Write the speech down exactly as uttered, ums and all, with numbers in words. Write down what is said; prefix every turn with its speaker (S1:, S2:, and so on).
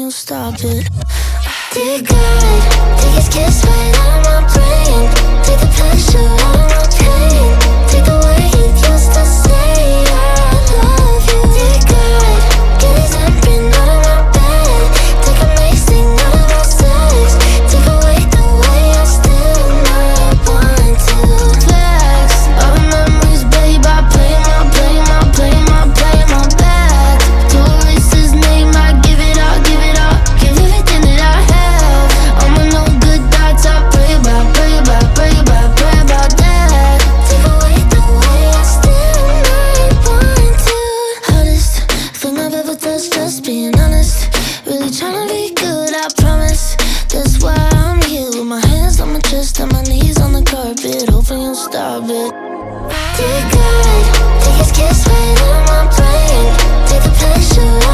S1: you'll stop it. Dear God, take his kiss right out of my brain. Take the pressure out of my pain. Take the way he used to say I love you. Dear God, get his handprint out of my bed. Take amazing out of our sex. Take away the way I still might want to flex. All the memories, babe, I play my, play my, play my, play my back. To erase his name, I give it all, give it all, give everything that I have. All my no good thoughts, I pray about, pray about, pray about, pray about that. Take away the way I still might want to. Hardest thing I've ever touched, just being honest. Really tryna be good, I promise. That's why I'm here with my hands on my chest and my knees on the carpet, hoping you'll stop it. Dear God, take his kiss right out of my brain. Take the pressure